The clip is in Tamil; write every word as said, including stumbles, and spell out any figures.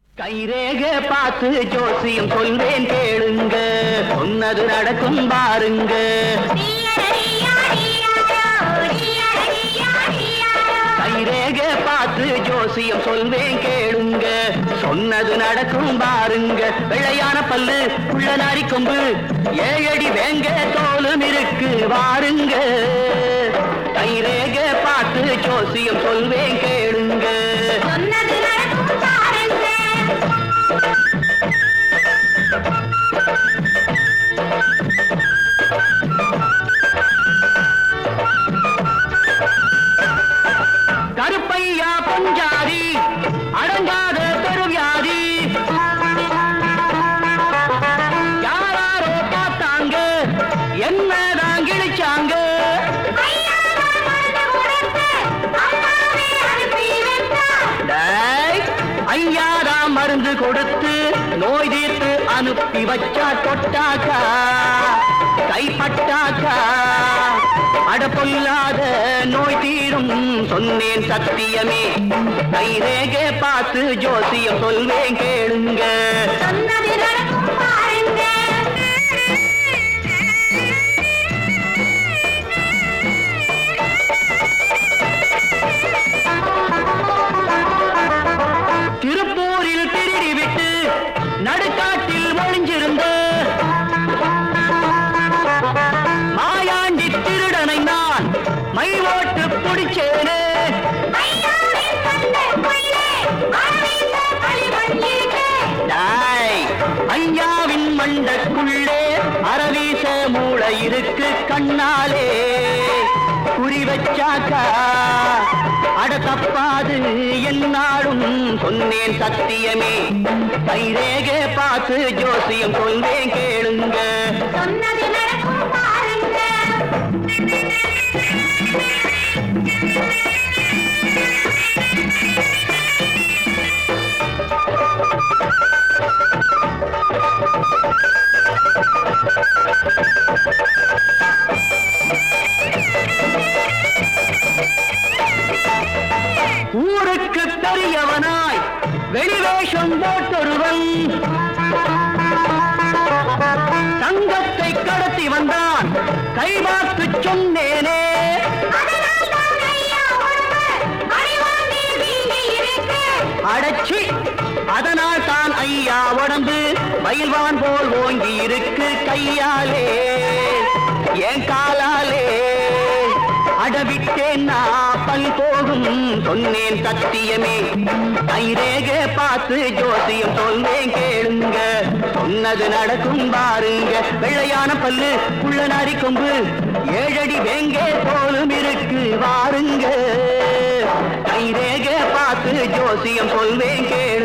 கைரேக பார்த்து ஜோசியம் சொல்வேன் கேளுங்க, சொன்னது நடக்கும் பாருங்க. கைரேக பார்த்து ஜோசியம் சொல்வேன் கேளுங்க, சொன்னது நடக்கும் பாருங்க. வெள்ளையான பல்லு உள்ள நாரி கொம்பு ஏழடி வேங்க தோலும் இருக்கு வாருங்க. கைரேக பார்த்து ஜோசியம் சொல்வேன் கேளுங்க, சொன்னது நடக்கும் பாருங்க. கருப்பையா பஞ்சாதி அடங்காத பெருவியாதி, யாராரோ பார்த்தாங்க என்னதான் கிழிச்சாங்க. ஐயாதான் மருந்து கொடுத்து நோய் தீர்த்து அனுப்பி வச்சா, தொட்டாக்கா கைப்பட்டாக்கா அட பொல்லாத நோய் தீரும் சொன்னேன் சத்தியமே. கைரேக பார்த்து ஜோசியம் சொல்வேன் கேளுங்க, சொன்னது நடக்கும் பாருங்க. திருப்பூரில் திருடி விட்டு நடுக்காட்டில் ஒளிஞ்சிருந்த மாயாண்டி திருடனை நான் மை ஓட்டு பிடிச்சேனே. ஐயாவின் மண்டக்குள்ளே அரவீச மூளை இருக்கு கண்ணாலே குறி வச்சாக்கா அட தப்பாது என்னாலும் சொன்னேன் சத்தியமே. கைரேக பார்த்து ஜோசியம் சொல்வேன் கேளுங்க, சொன்னது நடக்கும் பாருங்க. ஊருக்கு பெரியவனாய் வெளிவேஷம் போட்டொருவன் தங்கத்தை கடத்தி வந்தான், கைவாக்கு சொன்னேனே. அடச்சி அதனால் தான் ஐயா உடம்பு மயில்வான் போல் ஓங்கி இருக்கு கையாலே என் காலாலே. அடவிட்டேன் நான் பல் போகும் சொன்னேன் சத்தியமே. கைரேக பார்த்து ஜோசியம் சொல்வேன் கேளுங்க, சொன்னது நடக்கும் பாருங்க. வெள்ளையான பல்லு உள்ள நாரி கொம்பு ஏழடி வேங்க போலும் இருக்கு வாருங்க. கைரேக பார்த்து ஜோசியம் சொல்வேன் கேளுங்க.